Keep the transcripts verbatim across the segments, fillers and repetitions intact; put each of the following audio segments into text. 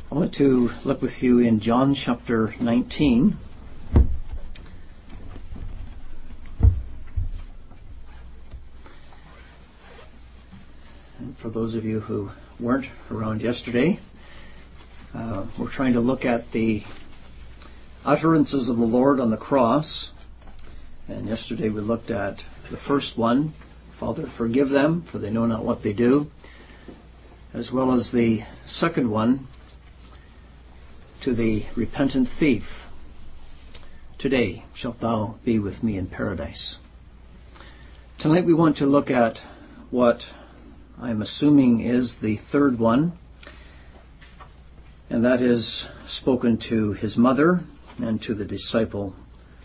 I want to look with you in John chapter nineteen. And for those of you who weren't around yesterday, uh, we're trying to look at the utterances of the Lord on the cross. And yesterday we looked at the first one, Father, forgive them, for they know not what they do, as well as the second one, to the repentant thief, today shalt thou be with me in paradise. Tonight we want to look at what I'm assuming is the third one, and that is spoken to his mother and to the disciple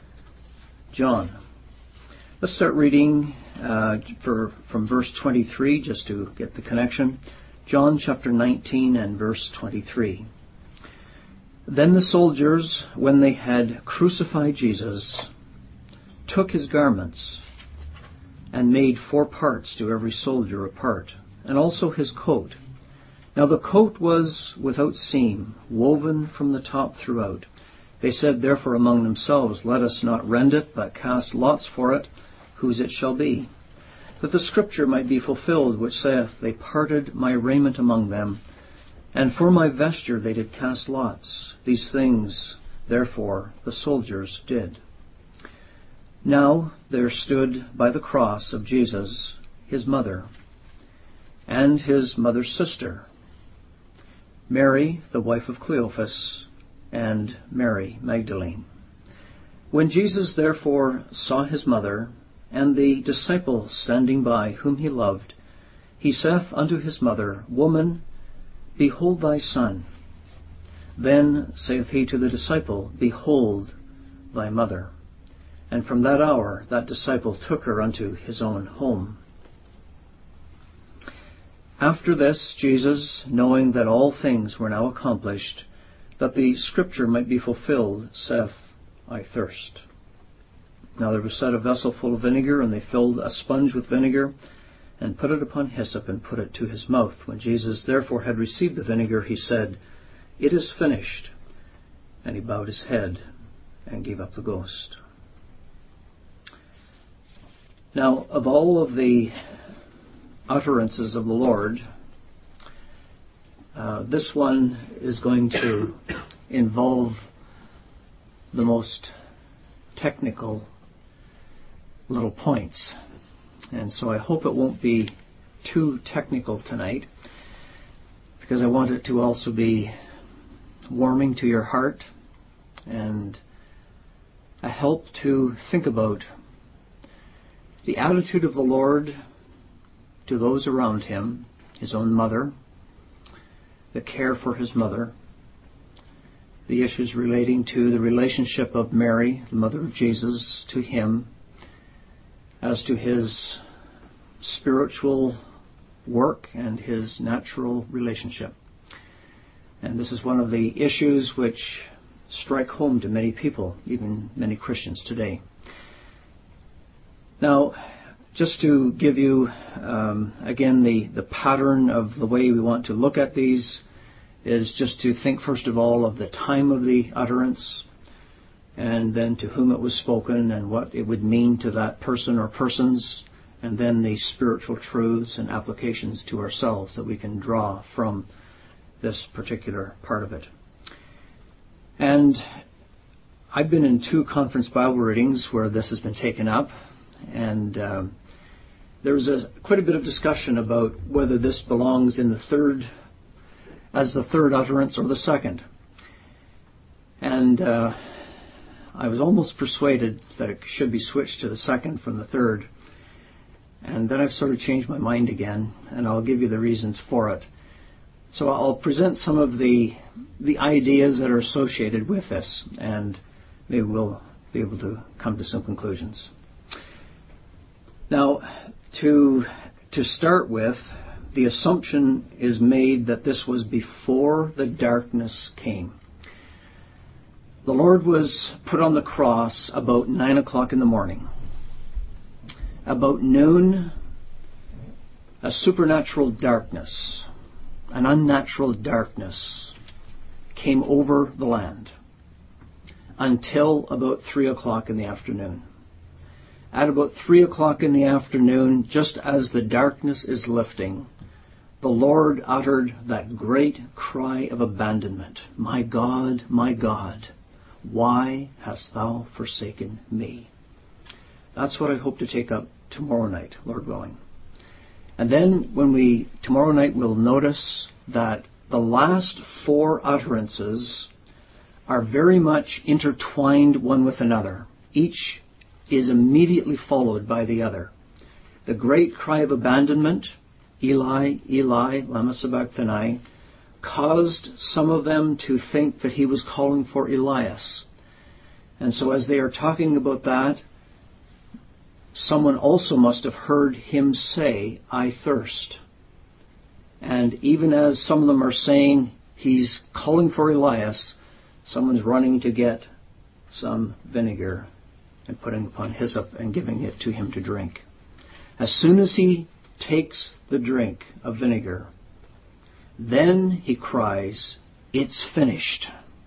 John. Let's start reading uh, for, from verse twenty-three, just to get the connection. John chapter nineteen and verse twenty-three. Then the soldiers, when they had crucified Jesus, took his garments and made four parts to every soldier a part, and also his coat. Now the coat was without seam, woven from the top throughout. They said therefore among themselves, let us not rend it, but cast lots for it, whose it shall be, that the scripture might be fulfilled, which saith, they parted my raiment among them, and for my vesture they did cast lots. These things, therefore, the soldiers did. Now there stood by the cross of Jesus his mother, and his mother's sister, Mary, the wife of Cleophas, and Mary Magdalene. When Jesus therefore saw his mother, and the disciple standing by, whom he loved, he saith unto his mother, Woman, behold thy son. Then saith he to the disciple, Behold thy mother. And from that hour that disciple took her unto his own home. After this, Jesus, knowing that all things were now accomplished, that the scripture might be fulfilled, saith, I thirst. Now there was set a vessel full of vinegar, and they filled a sponge with vinegar, and put it upon hyssop, and put it to his mouth. When Jesus therefore had received the vinegar, he said, It is finished. And he bowed his head and gave up the ghost. Now, of all of the utterances of the Lord, uh, this one is going to involve the most technical little points. And so I hope it won't be too technical tonight, because I want it to also be warming to your heart and a help to think about the attitude of the Lord to those around him, his own mother, the care for his mother, the issues relating to the relationship of Mary, the mother of Jesus, to him, as to his spiritual work and his natural relationship. And this is one of the issues which strike home to many people, even many Christians today. Now, just to give you, um, again, the, the pattern of the way we want to look at these is just to think, first of all, of the time of the utterance, and then to whom it was spoken and what it would mean to that person or persons, and then the spiritual truths and applications to ourselves that we can draw from this particular part of it. And I've been in two conference Bible readings where this has been taken up, and um, there was a, quite a bit of discussion about whether this belongs in the third, as the third utterance or the second. And uh, I was almost persuaded that it should be switched to the second from the third. And then I've sort of changed my mind again, and I'll give you the reasons for it. So I'll present some of the the ideas that are associated with this, and maybe we'll be able to come to some conclusions. Now, to to start with, the assumption is made that this was before the darkness came. The Lord was put on the cross about nine o'clock in the morning. About noon, a supernatural darkness, an unnatural darkness, came over the land until about three o'clock in the afternoon. At about three o'clock in the afternoon, just as the darkness is lifting, the Lord uttered that great cry of abandonment. My God, my God, why hast thou forsaken me? That's what I hope to take up tomorrow night, Lord willing. And then when we, tomorrow night, we'll notice that the last four utterances are very much intertwined one with another. Each is immediately followed by the other. The great cry of abandonment, Eli, Eli, lama sabachthani, caused some of them to think that he was calling for Elias. And so as they are talking about that, someone also must have heard him say, I thirst. And even as some of them are saying he's calling for Elias, someone's running to get some vinegar and putting upon hyssop and giving it to him to drink. As soon as he takes the drink of vinegar, then he cries, it's finished.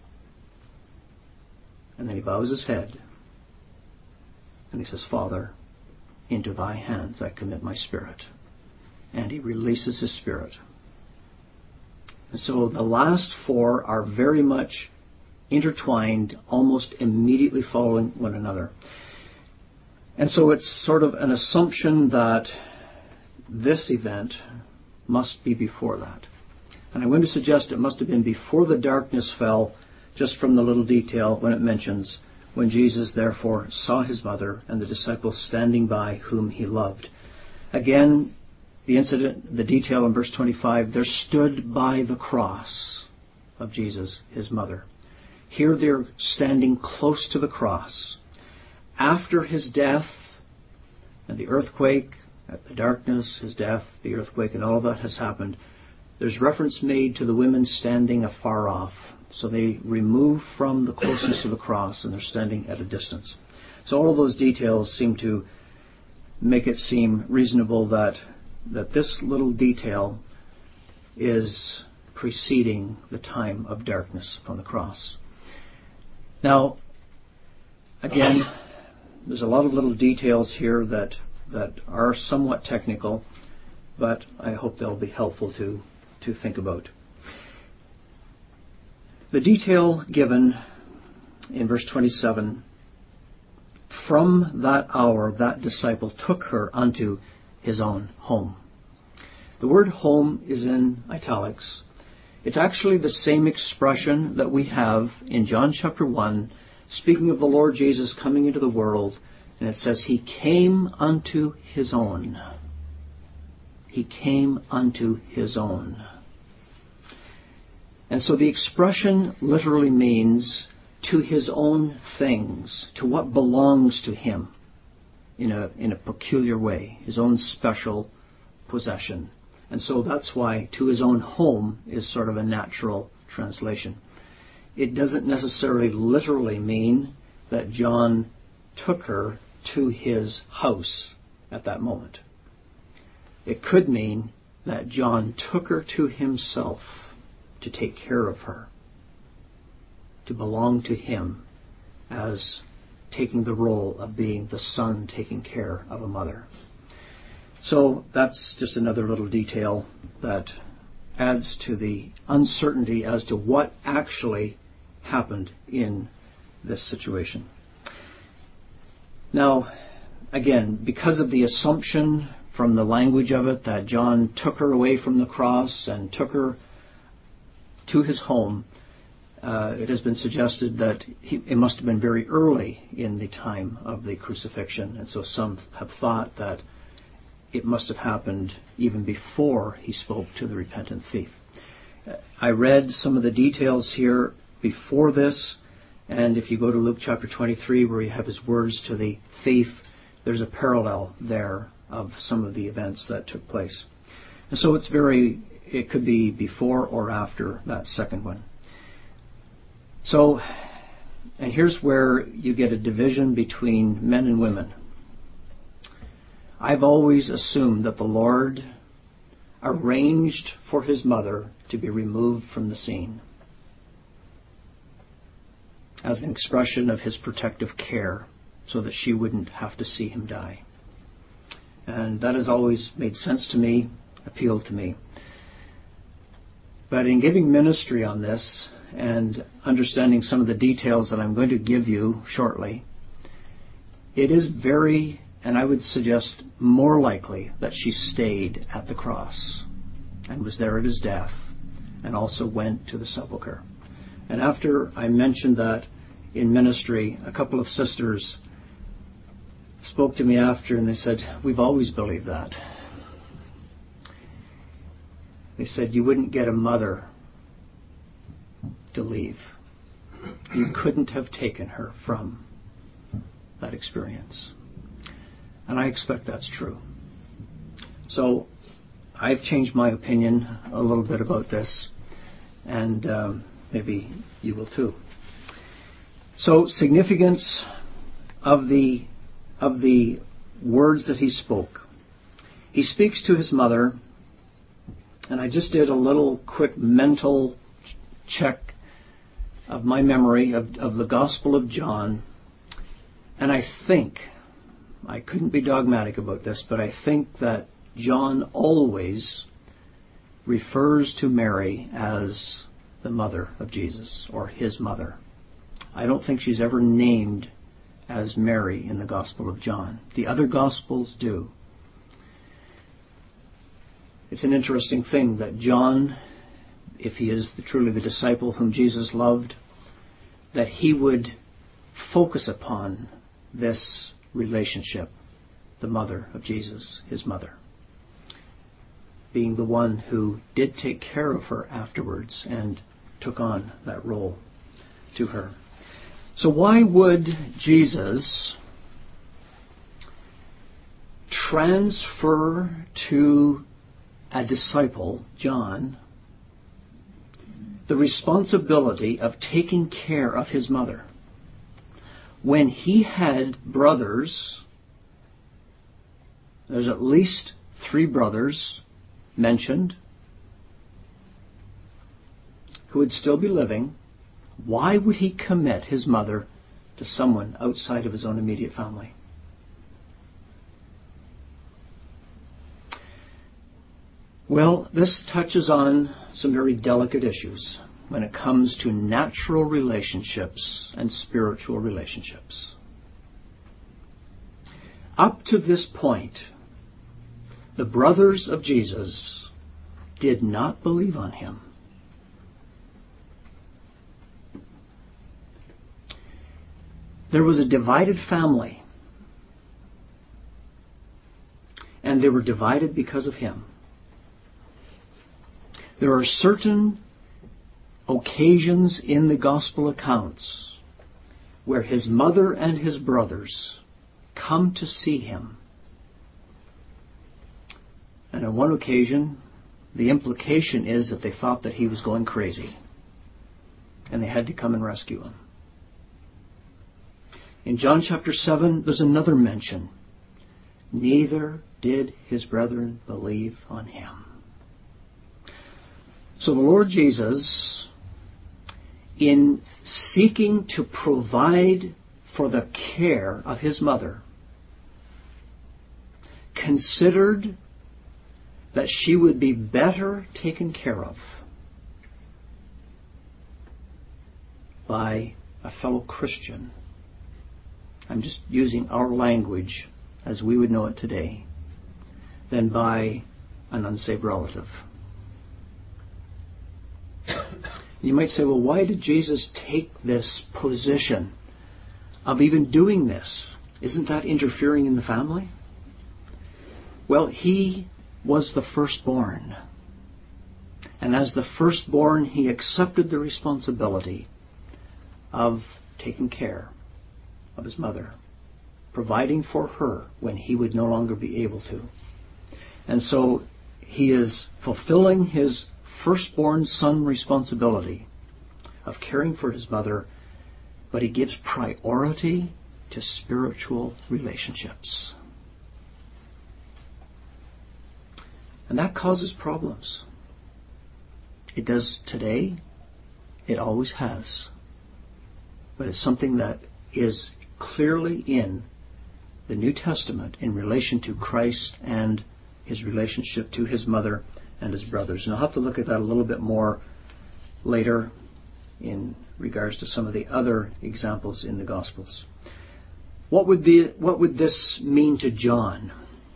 And then he bows his head and he says, Father, into thy hands I commit my spirit. And he releases his spirit. And so the last four are very much intertwined, almost immediately following one another. And so it's sort of an assumption that this event must be before that. And I'm going to suggest it must have been before the darkness fell, just from the little detail when it mentions, when Jesus therefore saw his mother and the disciples standing by whom he loved. Again, the incident, the detail in verse twenty-five, there stood by the cross of Jesus his mother. Here they're standing close to the cross. After his death and the earthquake, the darkness, his death, the earthquake, and all that has happened, there's reference made to the women standing afar off. So they remove from the closeness of the cross and they're standing at a distance. So all of those details seem to make it seem reasonable that, that this little detail is preceding the time of darkness upon the cross. Now, again, there's a lot of little details here that that are somewhat technical, but I hope they'll be helpful to, to think about. The detail given in verse twenty-seven, from that hour that disciple took her unto his own home. The word home is in italics. It's actually the same expression that we have in John chapter one, speaking of the Lord Jesus coming into the world, and it says, He came unto His own. He came unto His own. And so the expression literally means to His own things, to what belongs to Him in a, in a peculiar way, His own special possession. And so that's why to His own home is sort of a natural translation. It doesn't necessarily literally mean that John took her to his house at that moment. It could mean that John took her to himself to take care of her, to belong to him as taking the role of being the son taking care of a mother. So that's just another little detail that adds to the uncertainty as to what actually happened in this situation. Now, again, because of the assumption from the language of it that John took her away from the cross and took her to his home, uh, it has been suggested that he, it must have been very early in the time of the crucifixion. And so some have thought that it must have happened even before he spoke to the repentant thief. I read some of the details here before this, and if you go to Luke chapter twenty-three, where you have his words to the thief, there's a parallel there of some of the events that took place. And so it's very, it could be before or after that second one. So, and here's where you get a division between men and women. I've always assumed that the Lord arranged for his mother to be removed from the scene. as an expression of his protective care so that she wouldn't have to see him die. And that has always made sense to me, appealed to me. But in giving ministry on this and understanding some of the details that I'm going to give you shortly, it is very, and I would suggest more likely, that she stayed at the cross and was there at his death and also went to the sepulchre. And after I mentioned that in ministry, a couple of sisters spoke to me after and they said, "We've always believed that." They said, "You wouldn't get a mother to leave. You couldn't have taken her from that experience." And I expect that's true. So I've changed my opinion a little bit about this, and um, maybe you will too. So significance of the of the words that he spoke. He speaks to his mother, and I just did a little quick mental check of my memory of, of the Gospel of John, and I think, I couldn't be dogmatic about this, but I think that John always refers to Mary as the mother of Jesus, or his mother. I don't think she's ever named as Mary in the Gospel of John. The other Gospels do. It's an interesting thing that John, if he is the, truly the disciple whom Jesus loved, that he would focus upon this relationship, the mother of Jesus, his mother, being the one who did take care of her afterwards and took on that role to her. So why would Jesus transfer to a disciple, John, the responsibility of taking care of his mother when he had brothers? There's at least three brothers mentioned who would still be living. Why would he commit his mother to someone outside of his own immediate family? Well, this touches on some very delicate issues when it comes to natural relationships and spiritual relationships. Up to this point, the brothers of Jesus did not believe on him. There was a divided family, and they were divided because of him. There are certain occasions in the gospel accounts where his mother and his brothers come to see him. And on one occasion, the implication is that they thought that he was going crazy, and they had to come and rescue him. In John chapter seven, there's another mention. Neither did his brethren believe on him. So the Lord Jesus, in seeking to provide for the care of his mother, considered that she would be better taken care of by a fellow Christian. I'm just using our language as we would know it today, than by an unsaved relative. You might say, well, why did Jesus take this position of even doing this? Isn't that interfering in the family? Well, he was the firstborn. And as the firstborn, he accepted the responsibility of taking care of his mother, providing for her when he would no longer be able to. And so he is fulfilling his firstborn son responsibility of caring for his mother, but he gives priority to spiritual relationships. And that causes problems. It does today. It always has. but it's something that is clearly in the New Testament in relation to Christ and his relationship to his mother and his brothers. And I'll have to look at that a little bit more later in regards to some of the other examples in the Gospels. What would the what would this mean to John?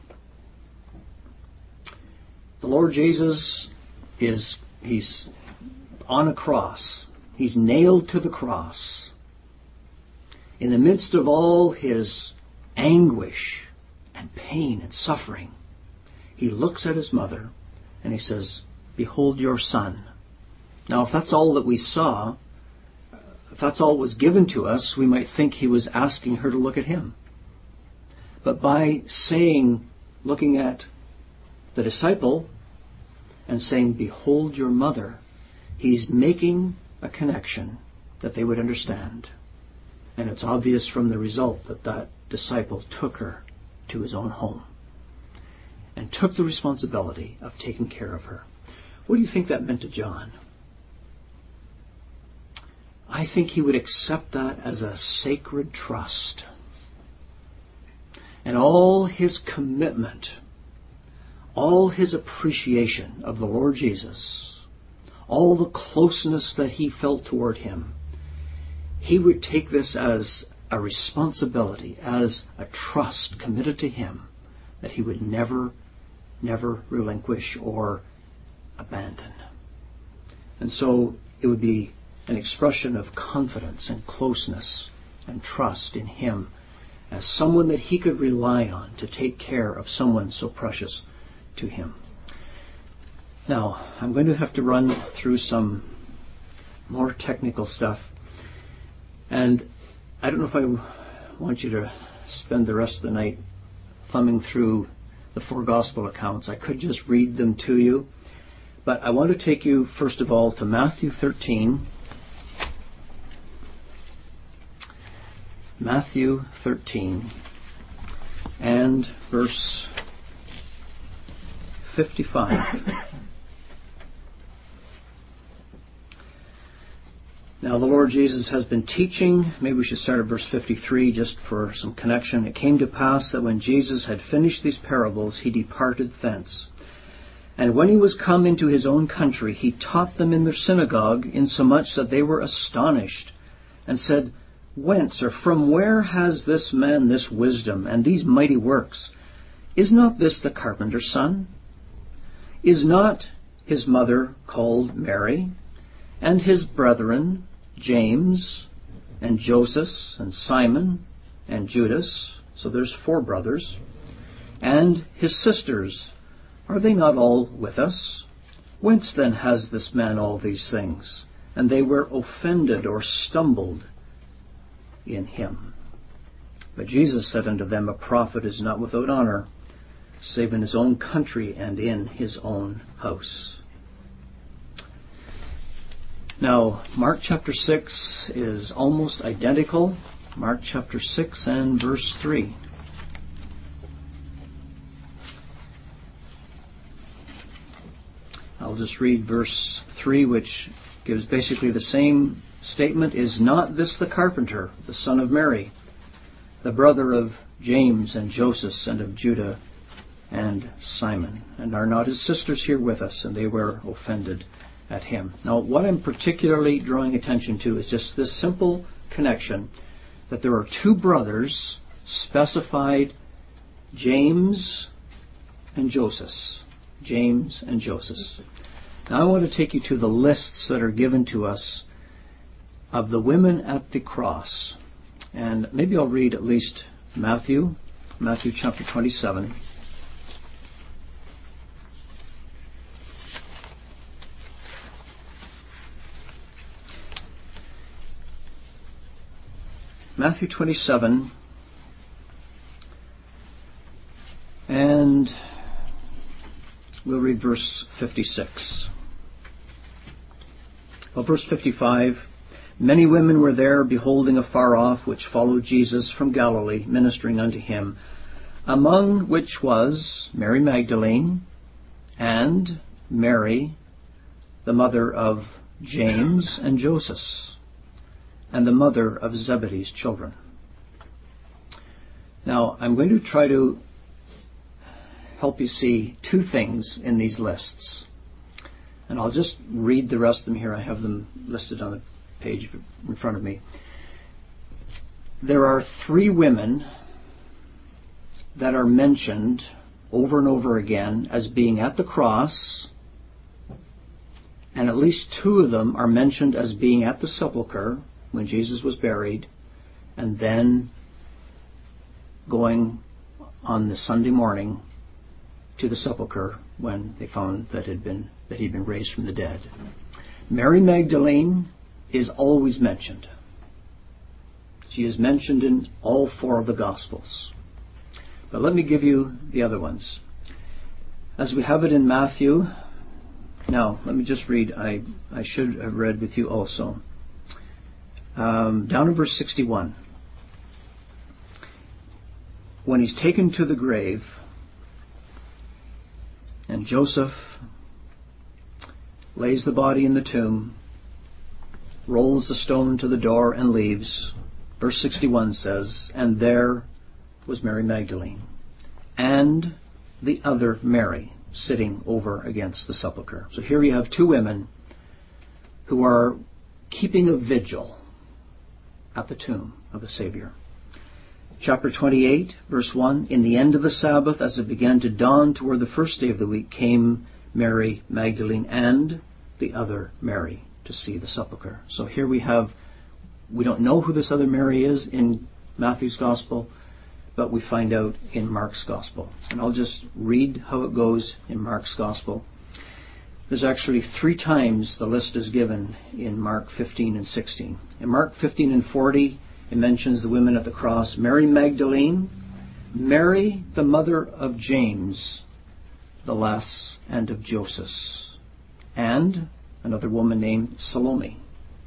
The Lord Jesus is he's on a cross. He's nailed to the cross. In the midst of all his anguish and pain and suffering, he looks at his mother and he says, "Behold your son." Now, if that's all that we saw, if that's all that was given to us, we might think he was asking her to look at him. But by saying, looking at the disciple and saying, "Behold your mother," he's making a connection that they would understand. And it's obvious from the result that that disciple took her to his own home and took the responsibility of taking care of her. What do you think that meant to John? I think he would accept that as a sacred trust. And all his commitment, all his appreciation of the Lord Jesus, all the closeness that he felt toward him, he would take this as a responsibility, as a trust committed to him that he would never, never relinquish or abandon. And so it would be an expression of confidence and closeness and trust in him as someone that he could rely on to take care of someone so precious to him. Now, I'm going to have to run through some more technical stuff. And I don't know if I want you to spend the rest of the night thumbing through the four gospel accounts. I could just read them to you. But I want to take you, first of all, to Matthew thirteen. Matthew thirteen and verse fifty-five. Now the Lord Jesus has been teaching. Maybe we should start at verse fifty-three just for some connection. It came to pass that when Jesus had finished these parables, he departed thence. And when he was come into his own country, he taught them in their synagogue, insomuch that they were astonished, and said, Whence or from where has this man this wisdom and these mighty works? Is not this the carpenter's son? Is not his mother called Mary, and his brethren James and Joseph and Simon and Judas? So there's four brothers. And his sisters, are they not all with us? Whence then has this man all these things? And they were offended or stumbled in him. But Jesus said unto them, A prophet is not without honor, save in his own country and in his own house. Now, Mark chapter six is almost identical. Mark chapter six and verse three. I'll just read verse three, which gives basically the same statement. Is not this the carpenter, the son of Mary, the brother of James and Joseph and of Judah and Simon? And are not his sisters here with us? And they were offended at him. Now, what I'm particularly drawing attention to is just this simple connection that there are two brothers specified, James and Joseph. James and Joseph. Now I want to take you to the lists that are given to us of the women at the cross. And maybe I'll read at least Matthew, Matthew chapter twenty-seven. Matthew twenty-seven, and we'll read verse fifty-six. Well, verse fifty-five, Many women were there, beholding afar off, which followed Jesus from Galilee, ministering unto him, among which was Mary Magdalene, and Mary, the mother of James and Joseph, and the mother of Zebedee's children. Now, I'm going to try to help you see two things in these lists. And I'll just read the rest of them here. I have them listed on the page in front of me. There are three women that are mentioned over and over again as being at the cross, and at least two of them are mentioned as being at the sepulchre when Jesus was buried, and then going on the Sunday morning to the sepulchre when they found that had been that he'd been raised from the dead. Mary Magdalene is always mentioned. She is mentioned in all four of the Gospels. But let me give you the other ones. As we have it in Matthew, now let me just read. I, I should have read with you also. Um, down in verse sixty-one. When he's taken to the grave, and Joseph lays the body in the tomb, rolls the stone to the door and leaves, verse sixty-one says, and there was Mary Magdalene and the other Mary sitting over against the sepulchre. So here you have two women who are keeping a vigil at the tomb of the Savior. Chapter twenty-eight, verse one, in the end of the Sabbath, as it began to dawn toward the first day of the week, came Mary Magdalene and the other Mary to see the sepulchre. So here we have, we don't know who this other Mary is in Matthew's Gospel, but we find out in Mark's Gospel. And I'll just read how it goes in Mark's Gospel. There's actually three times the list is given in Mark fifteen and sixteen. In Mark fifteen and forty, it mentions the women at the cross: Mary Magdalene, Mary, the mother of James the Less and of Joseph, and another woman named Salome.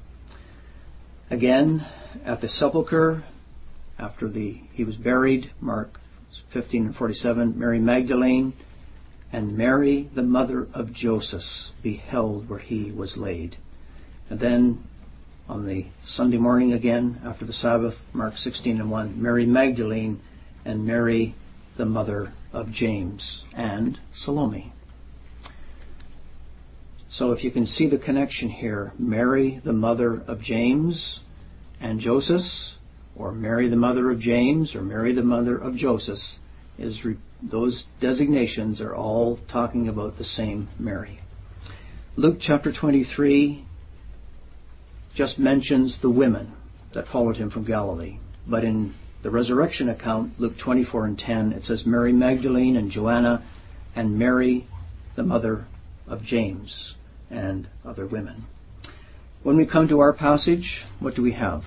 Again, at the sepulchre, after the he was buried, Mark fifteen and forty-seven, Mary Magdalene and Mary, the mother of Joseph, beheld where he was laid. And then on the Sunday morning again, after the Sabbath, Mark sixteen and one, Mary Magdalene and Mary, the mother of James, and Salome. So if you can see the connection here, Mary, the mother of James and Joseph, or Mary, the mother of James, or Mary, the mother of Joseph, is re- those designations are all talking about the same Mary. Luke chapter twenty-three just mentions the women that followed him from Galilee. But in the resurrection account, Luke twenty-four and ten, it says Mary Magdalene and Joanna and Mary, the mother of James, and other women. When we come to our passage, what do we have?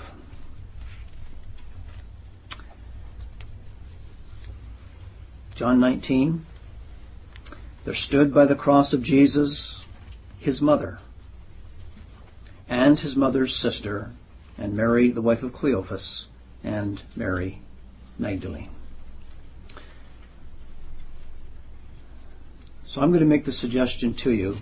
John nineteen, there stood by the cross of Jesus his mother, and his mother's sister, and Mary, the wife of Cleophas, and Mary Magdalene. So I'm going to make the suggestion to you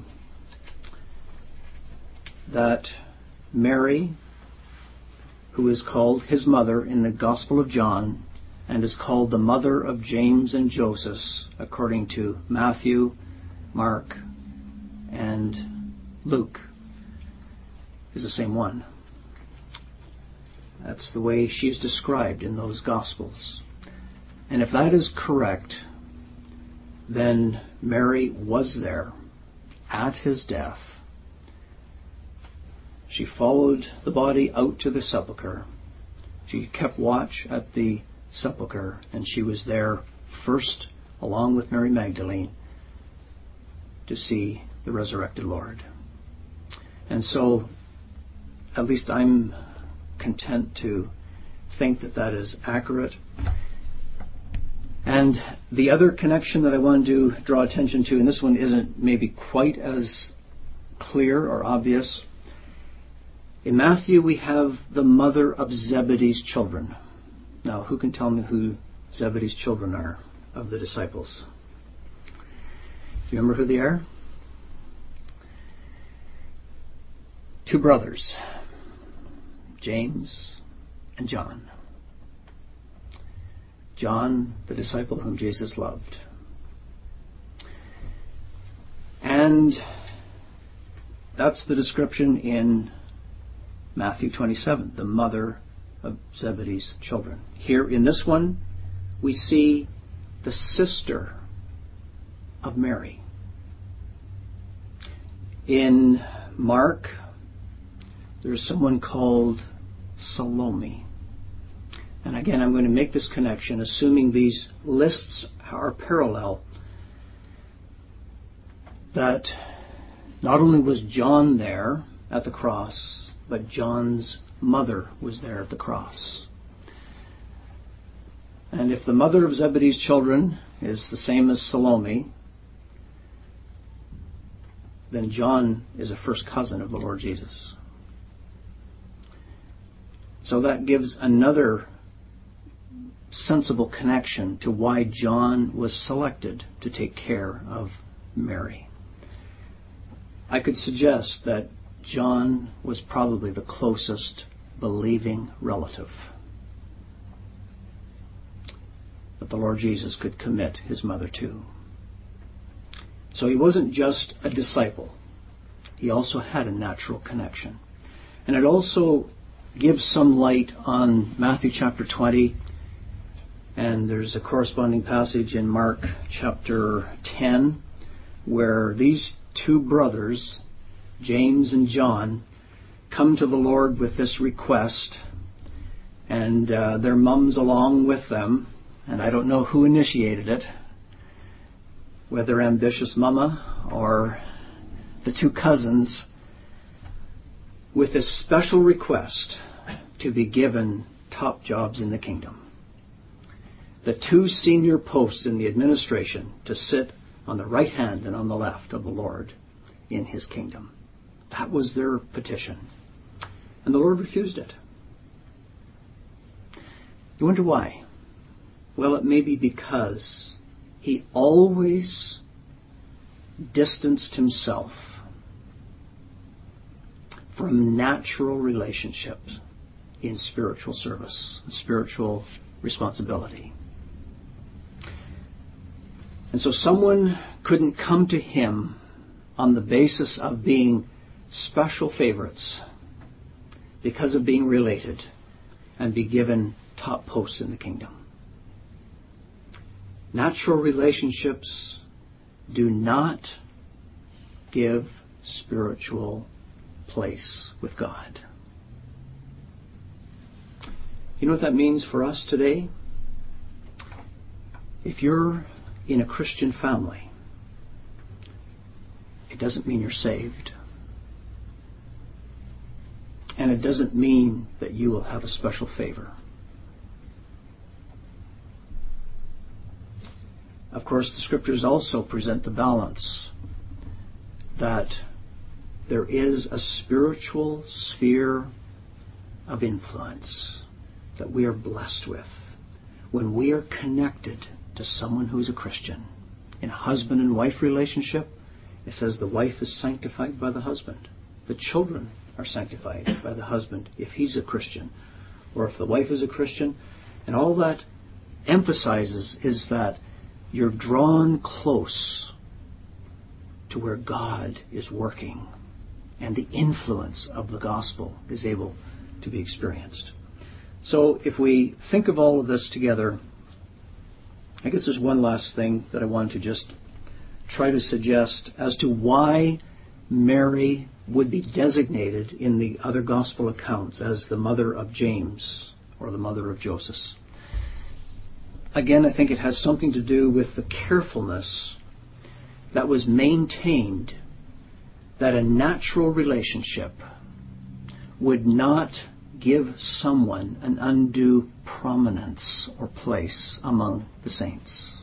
that Mary, who is called his mother in the Gospel of John, and is called the mother of James and Joseph, according to Matthew, Mark, and Luke, is the same one. That's the way she's described in those Gospels. And if that is correct, then Mary was there at his death. She followed the body out to the sepulchre. She kept watch at the sepulchre, and she was there first, along with Mary Magdalene, to see the resurrected Lord. And so, at least I'm content to think that that is accurate. And the other connection that I want to draw attention to, and this one isn't maybe quite as clear or obvious. In Matthew, we have the mother of Zebedee's children. Now, who can tell me who Zebedee's children are of the disciples? Do you remember who they are? Two brothers, James, and John. John, the disciple whom Jesus loved. And that's the description in Matthew twenty-seven, the mother of Zebedee's children. Here in this one, we see the sister of Mary. In Mark, there's someone called Salome. And again, I'm going to make this connection, assuming these lists are parallel, that not only was John there at the cross, but John's mother was there at the cross. And if the mother of Zebedee's children is the same as Salome, then John is a first cousin of the Lord Jesus. So that gives another sensible connection to why John was selected to take care of Mary. I could suggest that John was probably the closest believing relative that the Lord Jesus could commit his mother to. So he wasn't just a disciple. He also had a natural connection. And it also gives some light on Matthew chapter twenty, and there's a corresponding passage in Mark chapter ten, where these two brothers, James and John, come to the Lord with this request, and uh, their mums along with them, and I don't know who initiated it, whether ambitious mama or the two cousins, with this special request to be given top jobs in the kingdom. The two senior posts in the administration to sit on the right hand and on the left of the Lord in his kingdom. That was their petition. And the Lord refused it. You wonder why? Well, it may be because he always distanced himself from natural relationships in spiritual service, spiritual responsibility. And so someone couldn't come to him on the basis of being special favorites because of being related and be given top posts in the kingdom. Natural relationships do not give spiritual place with God. You know what that means for us today? If you're in a Christian family, it doesn't mean you're saved. And it doesn't mean that you will have a special favor. Of course, the Scriptures also present the balance that there is a spiritual sphere of influence that we are blessed with when we are connected to someone who's a Christian. In a husband and wife relationship, it says the wife is sanctified by the husband. The children are sanctified by the husband if he's a Christian, or if the wife is a Christian. And all that emphasizes is that you're drawn close to where God is working, and the influence of the gospel is able to be experienced. So if we think of all of this together, I guess there's one last thing that I want to just try to suggest as to why Mary would be designated in the other gospel accounts as the mother of James or the mother of Joseph. Again, I think it has something to do with the carefulness that was maintained that a natural relationship would not give someone an undue prominence or place among the saints.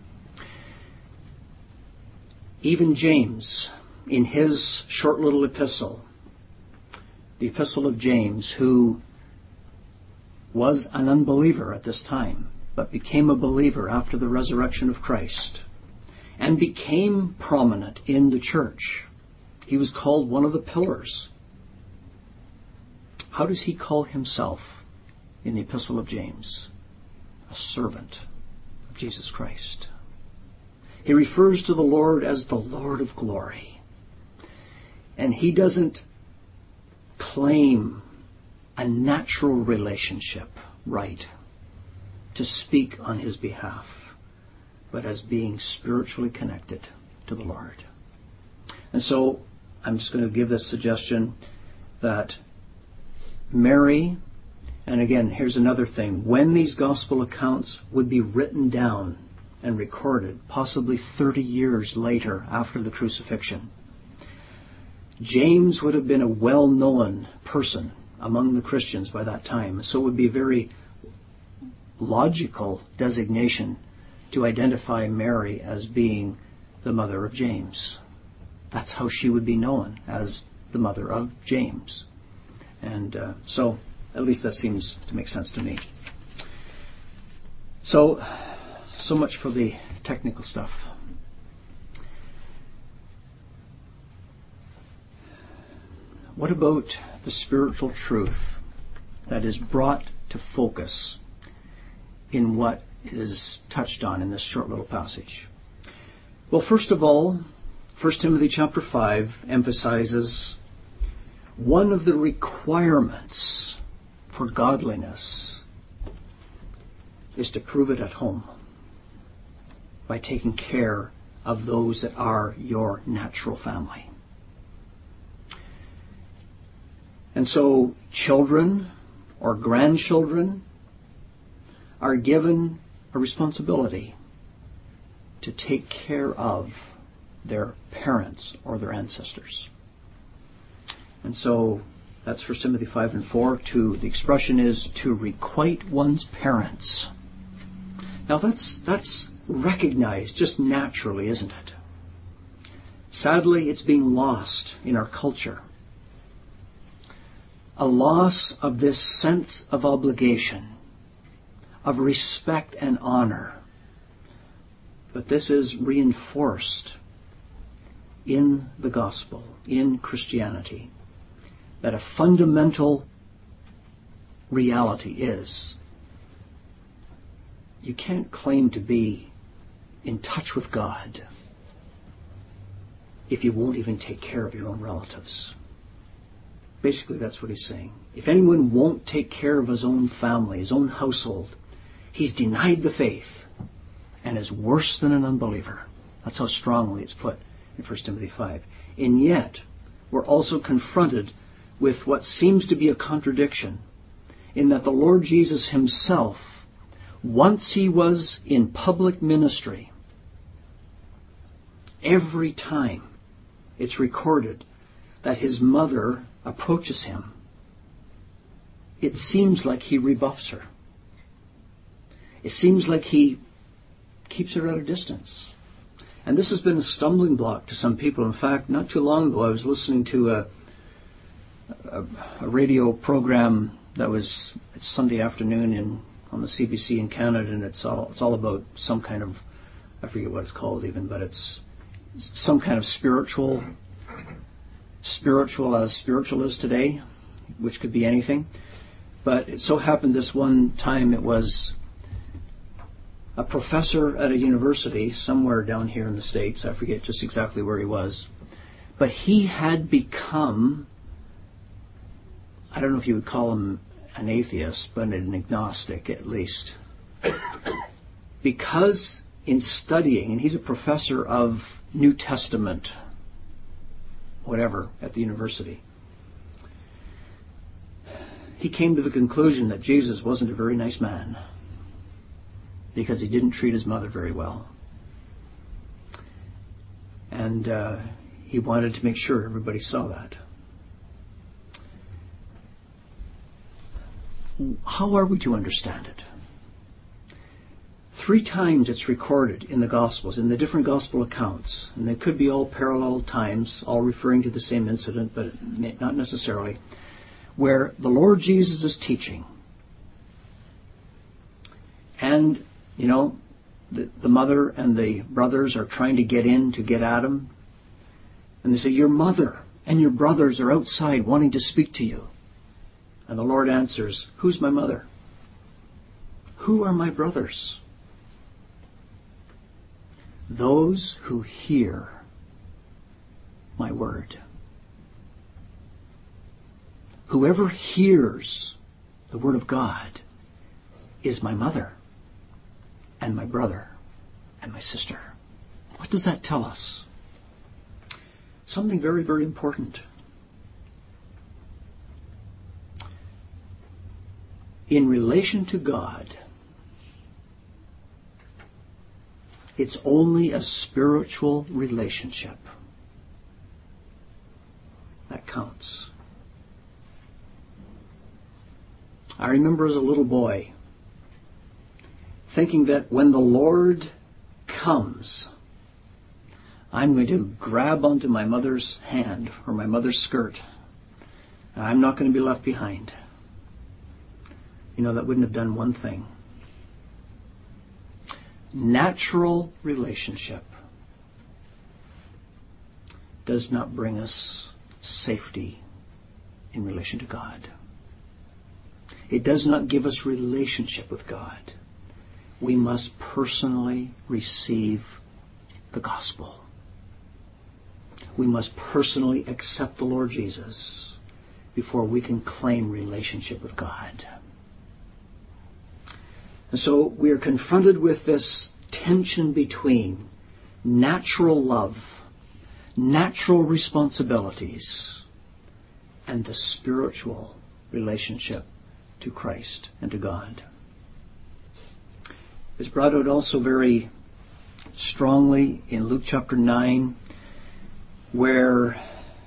Even James, in his short little epistle, the Epistle of James, who was an unbeliever at this time, but became a believer after the resurrection of Christ, and became prominent in the church. He was called one of the pillars how does he call himself in the Epistle of James? A servant of Jesus Christ. He refers to the Lord as the Lord of glory. And he doesn't claim a natural relationship right to speak on his behalf, but as being spiritually connected to the Lord. And so I'm just going to give this suggestion that Mary, and again, here's another thing, when these gospel accounts would be written down and recorded, possibly thirty years later after the crucifixion, James would have been a well-known person among the Christians by that time. So it would be a very logical designation to identify Mary as being the mother of James. That's how she would be known, as the mother of James. And uh, so, at least that seems to make sense to me. So, so much for the technical stuff. What about the spiritual truth that is brought to focus in what is touched on in this short little passage? Well, first of all, First Timothy chapter five emphasizes one of the requirements for godliness is to prove it at home by taking care of those that are your natural family. And so children or grandchildren are given a responsibility to take care of their parents or their ancestors. And so that's First Timothy five and four. To, the expression is to requite one's parents. Now that's that's recognized just naturally, isn't it? Sadly, it's being lost in our culture. A loss of this sense of obligation, of respect and honor. But this is reinforced in the gospel, in Christianity, that a fundamental reality is you can't claim to be in touch with God if you won't even take care of your own relatives. Basically, that's what he's saying. If anyone won't take care of his own family, his own household, he's denied the faith and is worse than an unbeliever. That's how strongly it's put in First Timothy five. And yet, we're also confronted with what seems to be a contradiction in that the Lord Jesus himself, once he was in public ministry, every time it's recorded that his mother approaches him, it seems like he rebuffs her. It seems like he keeps her at a distance. And this has been a stumbling block to some people. In fact, not too long ago, I was listening to a, a, a radio program that was it's Sunday afternoon in on the C B C in Canada, and it's all it's all about some kind of, I forget what it's called even, but it's some kind of spiritual, spiritual as spiritual is today, which could be anything. But it so happened this one time it was a professor at a university somewhere down here in the States. I forget just exactly where he was. But he had become, I don't know if you would call him an atheist, but an agnostic at least. Because in studying, and he's a professor of New Testament, whatever, at the university, he came to the conclusion that Jesus wasn't a very nice man because he didn't treat his mother very well. And uh, he wanted to make sure everybody saw that. How are we to understand it? Three times it's recorded in the Gospels, in the different Gospel accounts, and they could be all parallel times, all referring to the same incident, but not necessarily, where the Lord Jesus is teaching. And, you know, the, the mother and the brothers are trying to get in to get at him. And they say, your mother and your brothers are outside wanting to speak to you. And the Lord answers, who's my mother? Who are my brothers? Those who hear my word. Whoever hears the word of God is my mother and my brother and my sister. What does that tell us? Something very, very important. In relation to God, it's only a spiritual relationship that counts. I remember as a little boy thinking that when the Lord comes, I'm going to grab onto my mother's hand or my mother's skirt, and I'm not going to be left behind. You know, that wouldn't have done one thing. Natural relationship does not bring us safety in relation to God. It does not give us relationship with God. We must personally receive the gospel. We must personally accept the Lord Jesus before we can claim relationship with God. And so we are confronted with this tension between natural love, natural responsibilities, and the spiritual relationship to Christ and to God. It's brought out also very strongly in Luke chapter nine, where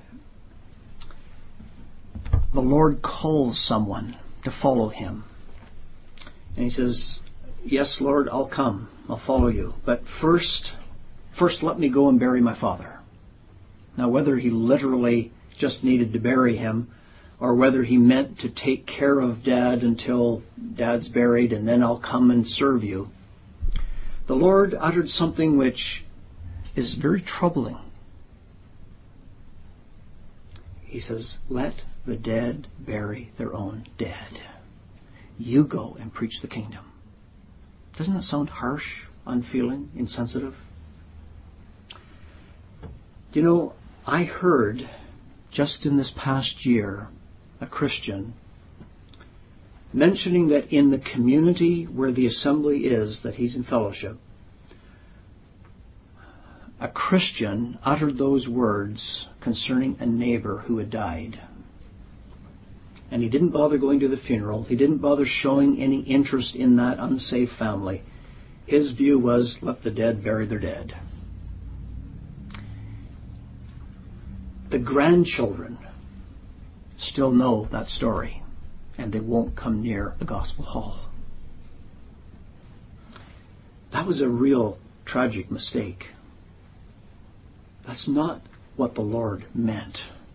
the Lord calls someone to follow him. And he says, yes, Lord, I'll come. I'll follow you. But first, first let me go and bury my father. Now, whether he literally just needed to bury him, or whether he meant to take care of Dad until Dad's buried and then I'll come and serve you, the Lord uttered something which is very troubling. He says, let the dead bury their own dead. You go and preach the kingdom. Doesn't that sound harsh, unfeeling, insensitive? You know, I heard just in this past year a Christian mentioning that in the community where the assembly is, that he's in fellowship, a Christian uttered those words concerning a neighbor who had died. And he didn't bother going to the funeral. He didn't bother showing any interest in that unsafe family. His view was, let the dead bury their dead. The grandchildren still know that story, and they won't come near the gospel hall. That was a real tragic mistake. That's not what the Lord meant.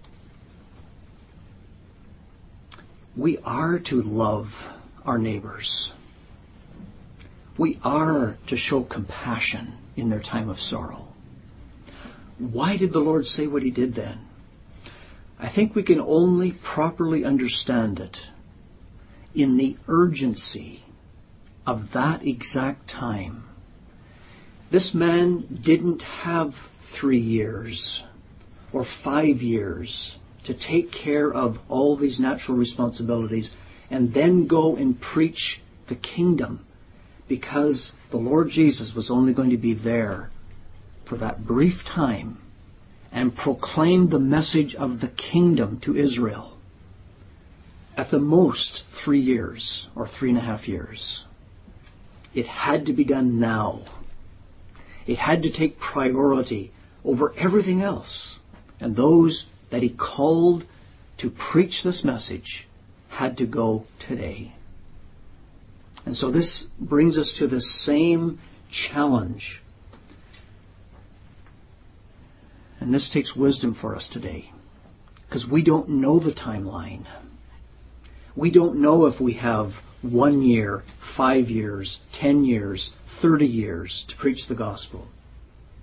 We are to love our neighbors. We are to show compassion in their time of sorrow. Why did the Lord say what he did then? I think we can only properly understand it in the urgency of that exact time. This man didn't have three years or five years to take care of all these natural responsibilities and then go and preach the kingdom, because the Lord Jesus was only going to be there for that brief time and proclaim the message of the kingdom to Israel. At the most three years or three and a half years. It had to be done now. It had to take priority over everything else. And those that he called to preach this message had to go today. And so this brings us to the same challenge. And this takes wisdom for us today, because we don't know the timeline. We don't know if we have one year, five years, ten years, thirty years to preach the gospel,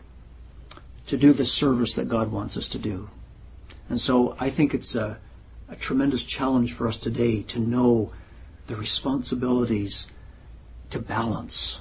to do the service that God wants us to do. And so I think it's a, a tremendous challenge for us today to know the responsibilities to balance,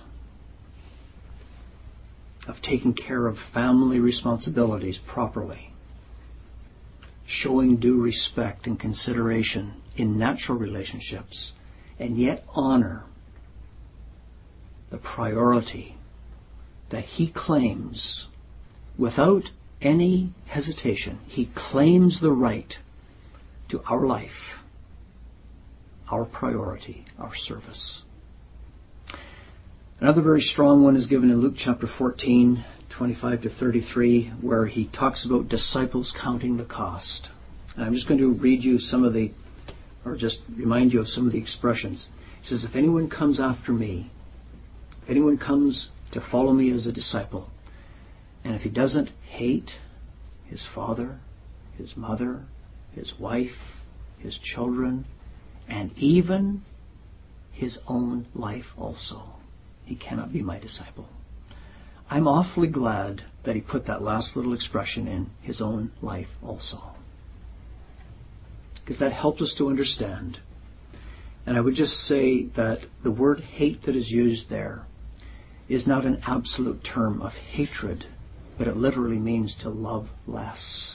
of taking care of family responsibilities properly, showing due respect and consideration in natural relationships, and yet honor the priority that He claims without any hesitation. He claims the right to our life, our priority, our service. Another very strong one is given in Luke chapter fourteen, twenty-five to thirty-three, where He talks about disciples counting the cost. And I'm just going to read you some of the, or just remind you of some of the expressions. He says, if anyone comes after me, if anyone comes to follow me as a disciple, and if he doesn't hate his father, his mother, his wife, his children, and even his own life also, he cannot be my disciple. I'm awfully glad that He put that last little expression in, his own life also, because that helps us to understand. And I would just say that the word hate that is used there is not an absolute term of hatred, but it literally means to love less.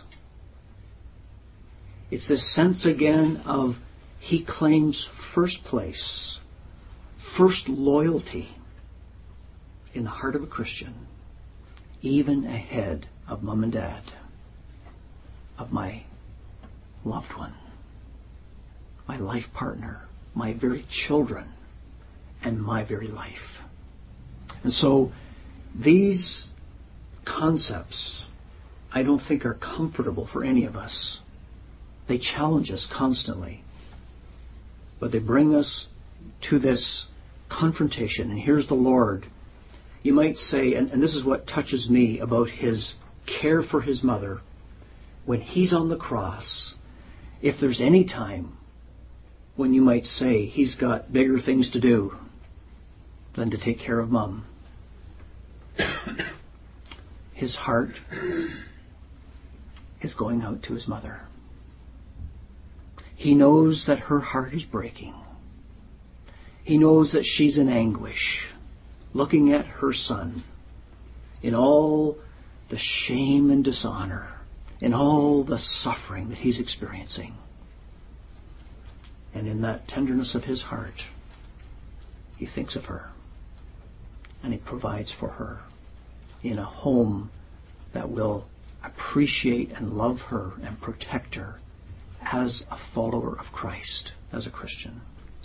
It's this sense again of He claims first place, first loyalty in the heart of a Christian, even ahead of mom and dad, of my loved one, my life partner, my very children, and my very life. And so these concepts, I don't think, are comfortable for any of us. They challenge us constantly. But they bring us to this confrontation. And here's the Lord. You might say, and, and this is what touches me about His care for His mother, when He's on the cross, if there's any time when you might say He's got bigger things to do than to take care of Mom, His heart is going out to His mother. He knows that her heart is breaking. He knows that she's in anguish, looking at her son in all the shame and dishonor, in all the suffering that he's experiencing. And in that tenderness of His heart, He thinks of her, and He provides for her in a home that will appreciate and love her and protect her as a follower of Christ, as a Christian.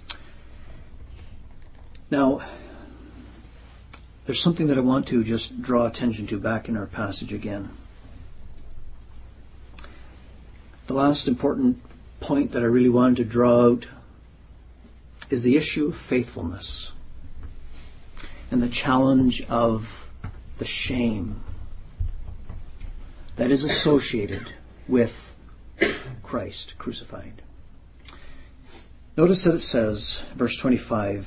Now, there's something that I want to just draw attention to back in our passage again. The last important point that I really wanted to draw out is the issue of faithfulness and the challenge of the shame that is associated with Christ crucified. Notice that it says, verse twenty-five,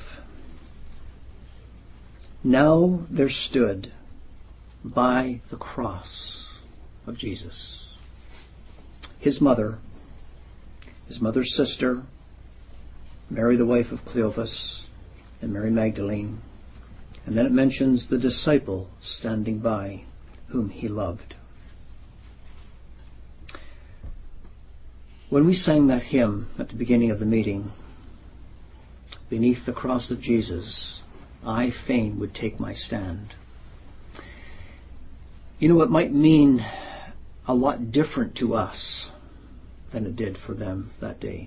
now there stood by the cross of Jesus His mother, His mother's sister, Mary the wife of Cleophas, and Mary Magdalene. And then it mentions the disciple standing by, whom He loved. When we sang that hymn at the beginning of the meeting, beneath the cross of Jesus, I fain would take my stand. You know, it might mean a lot different to us than it did for them that day.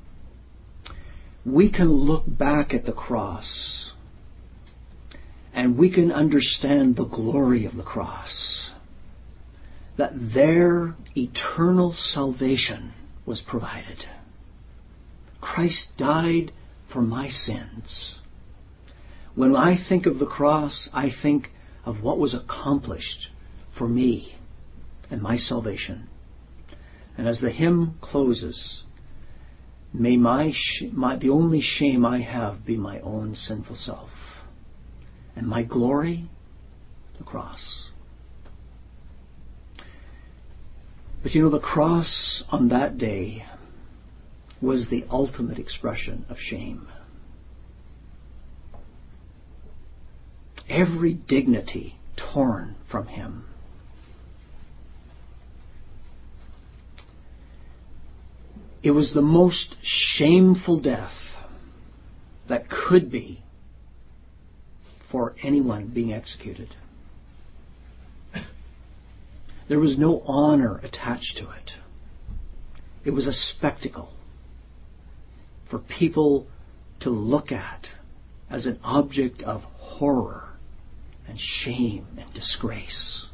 We can look back at the cross and we can understand the glory of the cross, that their eternal salvation was provided. Christ died for my sins. When I think of the cross, I think of what was accomplished for me and my salvation. And as the hymn closes, may my, sh- my the only shame I have be my own sinful self, and my glory, the cross. But you know, the cross on that day was the ultimate expression of shame. Every dignity torn from him. It was the most shameful death that could be for anyone being executed. There was no honor attached to it. It was a spectacle for people to look at as an object of horror and shame and disgrace.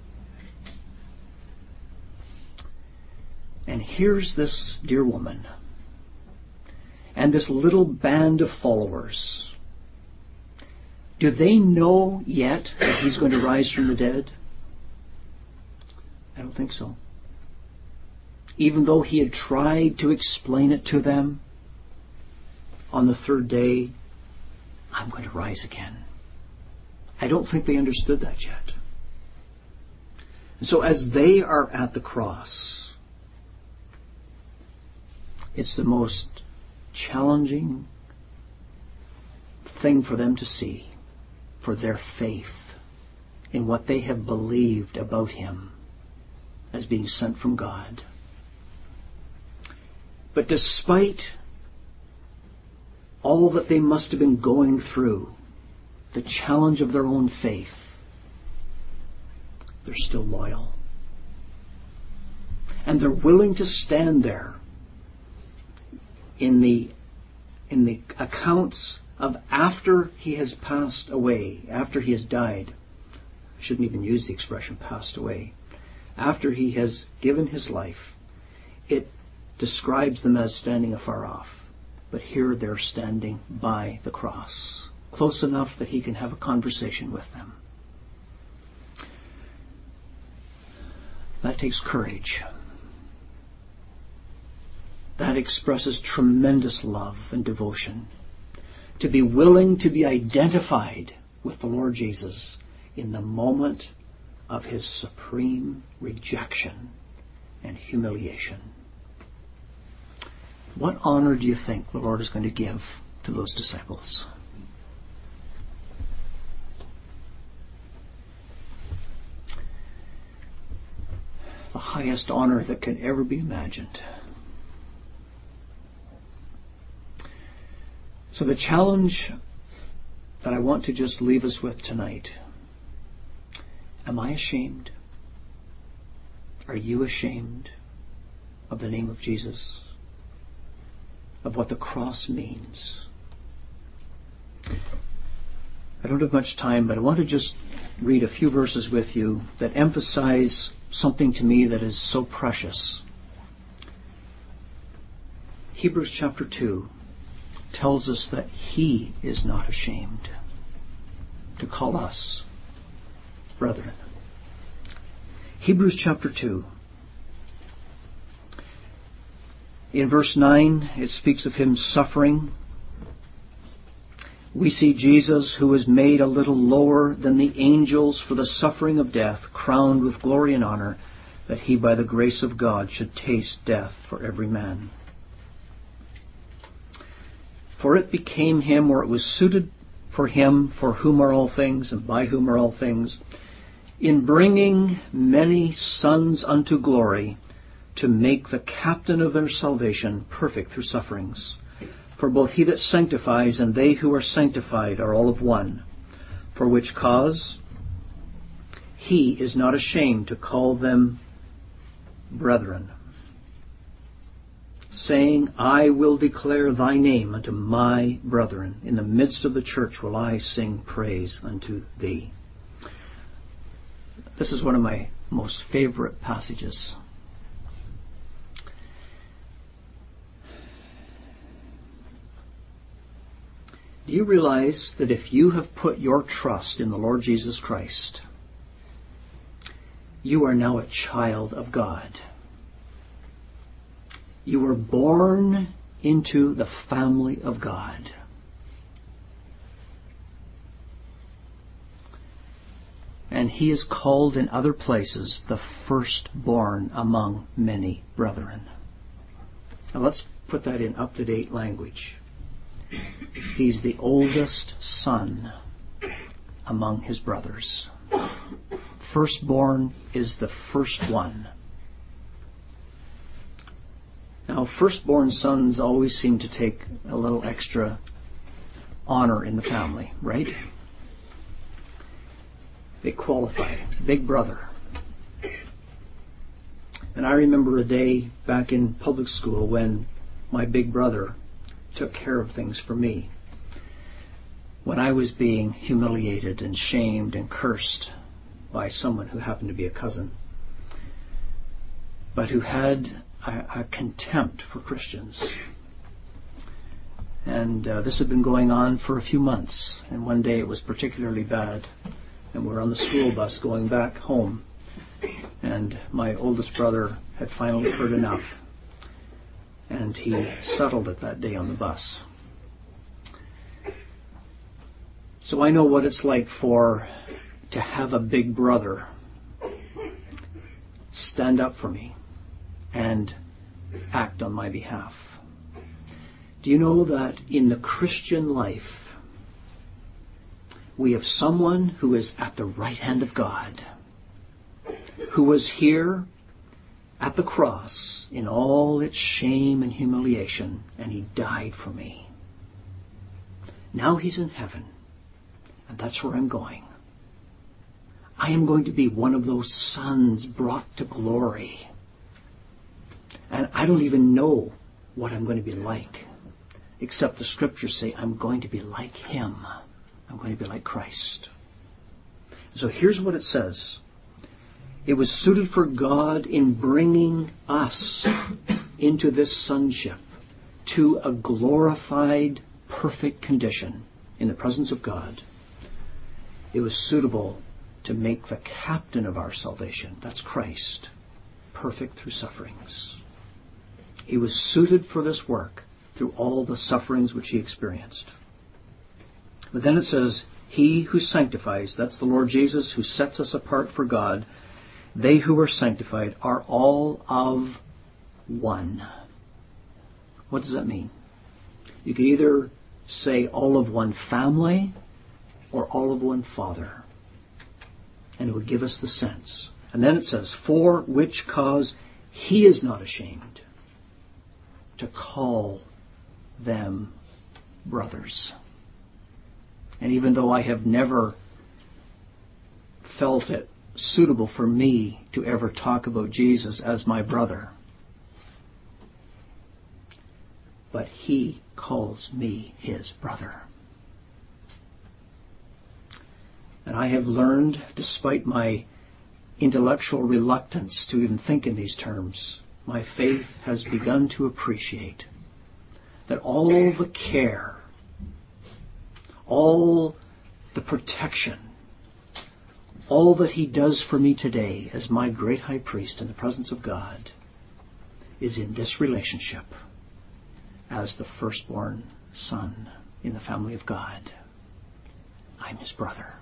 And here's this dear woman and this little band of followers. Do they know yet that he's going to rise from the dead? I don't think so. Even though he had tried to explain it to them on the third day, I'm going to rise again. I don't think they understood that yet. And so as they are at the cross, it's the most challenging thing for them to see, for their faith in what they have believed about him as being sent from God. But despite all that they must have been going through, the challenge of their own faith, they're still loyal. And they're willing to stand there in the in the accounts of after he has passed away, after he has died. I shouldn't even use the expression passed away. After he has given his life, it describes them as standing afar off. But here they're standing by the cross, close enough that he can have a conversation with them. That takes courage. That expresses tremendous love and devotion. To be willing to be identified with the Lord Jesus in the moment of his supreme rejection and humiliation. What honor do you think the Lord is going to give to those disciples? The highest honor that can ever be imagined. So the challenge that I want to just leave us with tonight: am I ashamed? Are you ashamed of the name of Jesus? Of what the cross means? I don't have much time, but I want to just read a few verses with you that emphasize something to me that is so precious. Hebrews chapter two tells us that he is not ashamed to call us brethren. Hebrews chapter two. In verse nine, it speaks of him suffering. We see Jesus, who was made a little lower than the angels for the suffering of death, crowned with glory and honor, that he by the grace of God should taste death for every man. For it became him, or it was suited for him, for whom are all things, and by whom are all things, in bringing many sons unto glory, to make the captain of their salvation perfect through sufferings. For both he that sanctifies and they who are sanctified are all of one. For which cause he is not ashamed to call them brethren, saying, I will declare thy name unto my brethren. In the midst of the church will I sing praise unto thee. This is one of my most favorite passages. Do you realize that if you have put your trust in the Lord Jesus Christ, you are now a child of God? You were born into the family of God. And he is called in other places the firstborn among many brethren. Now let's put that in up-to-date language. He's the oldest son among his brothers. Firstborn is the first one. Now, firstborn sons always seem to take a little extra honor in the family, right? They qualify. Big brother. And I remember a day back in public school when my big brother took care of things for me. When I was being humiliated and shamed and cursed by someone who happened to be a cousin, but who had a, a contempt for Christians. And uh, this had been going on for a few months, and one day it was particularly bad. And we're on the school bus going back home, and my oldest brother had finally heard enough, and he settled it that day on the bus. So I know what it's like for to have a big brother stand up for me and act on my behalf. Do you know that in the Christian life, we have someone who is at the right hand of God, who was here at the cross in all its shame and humiliation, and he died for me. Now he's in heaven, and that's where I'm going. I am going to be one of those sons brought to glory. And I don't even know what I'm going to be like, except the scriptures say I'm going to be like him. I'm going to be like Christ. So here's what it says. It was suited for God in bringing us into this sonship to a glorified, perfect condition in the presence of God. It was suitable to make the captain of our salvation, that's Christ, perfect through sufferings. He was suited for this work through all the sufferings which he experienced. But then it says, he who sanctifies, that's the Lord Jesus who sets us apart for God, they who are sanctified are all of one. What does that mean? You can either say all of one family or all of one Father. And it would give us the sense. And then it says, for which cause he is not ashamed to call them brothers. And even though I have never felt it suitable for me to ever talk about Jesus as my brother, but he calls me his brother. And I have learned, despite my intellectual reluctance to even think in these terms, my faith has begun to appreciate that all the care, all the protection, all that he does for me today as my great high priest in the presence of God is in this relationship as the firstborn son in the family of God. I'm his brother.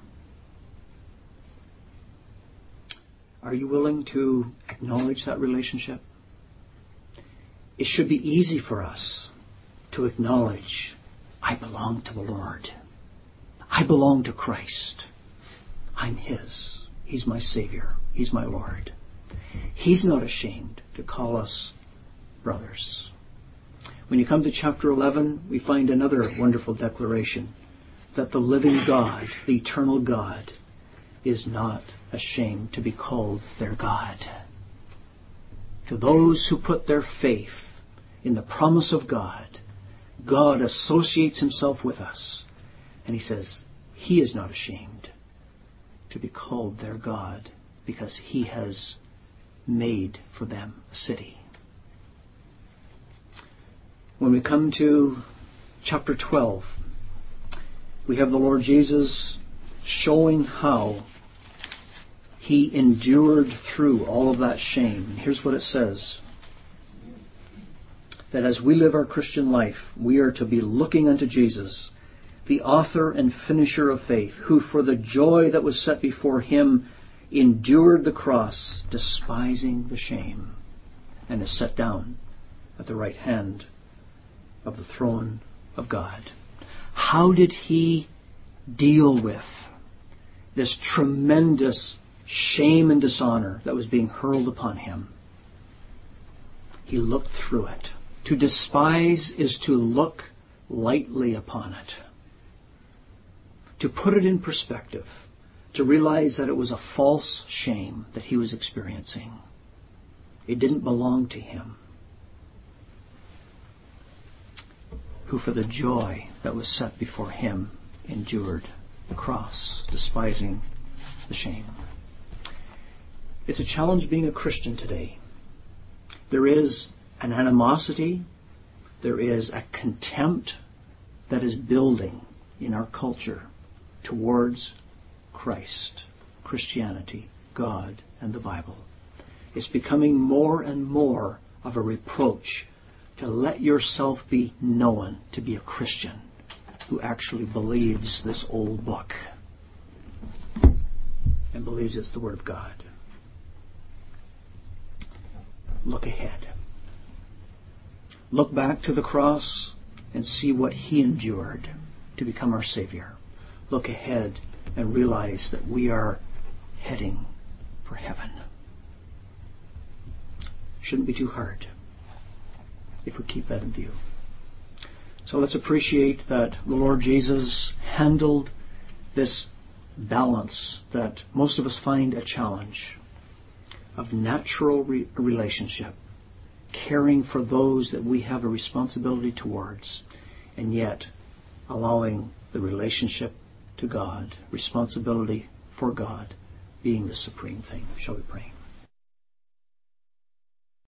Are you willing to acknowledge that relationship? It should be easy for us to acknowledge, I belong to the Lord. I belong to Christ. I'm his. He's my Savior. He's my Lord. He's not ashamed to call us brothers. When you come to chapter eleven, we find another wonderful declaration that the living God, the eternal God, is not ashamed to be called their God. To those who put their faith in the promise of God, God associates himself with us. And he says, he is not ashamed to be called their God because he has made for them a city. When we come to chapter twelve, we have the Lord Jesus showing how he endured through all of that shame. And here's what it says. That as we live our Christian life, we are to be looking unto Jesus, the author and finisher of faith, who for the joy that was set before him endured the cross, despising the shame, and is set down at the right hand of the throne of God. How did he deal with this tremendous shame and dishonor that was being hurled upon him? He looked through it. To despise is to look lightly upon it. To put it in perspective. To realize that it was a false shame that he was experiencing. It didn't belong to him. Who for the joy that was set before him endured the cross, despising the shame. It's a challenge being a Christian today. There is an animosity, there is a contempt that is building in our culture towards Christ, Christianity, God, and the Bible. It's becoming more and more of a reproach to let yourself be known to be a Christian who actually believes this old book and believes it's the Word of God. Look ahead. Look back to the cross and see what he endured to become our Savior. Look ahead and realize that we are heading for heaven. Shouldn't be too hard if we keep that in view. So let's appreciate that the Lord Jesus handled this balance that most of us find a challenge of natural re- relationship, caring for those that we have a responsibility towards, and yet allowing the relationship to God, responsibility for God, being the supreme thing. Shall we pray?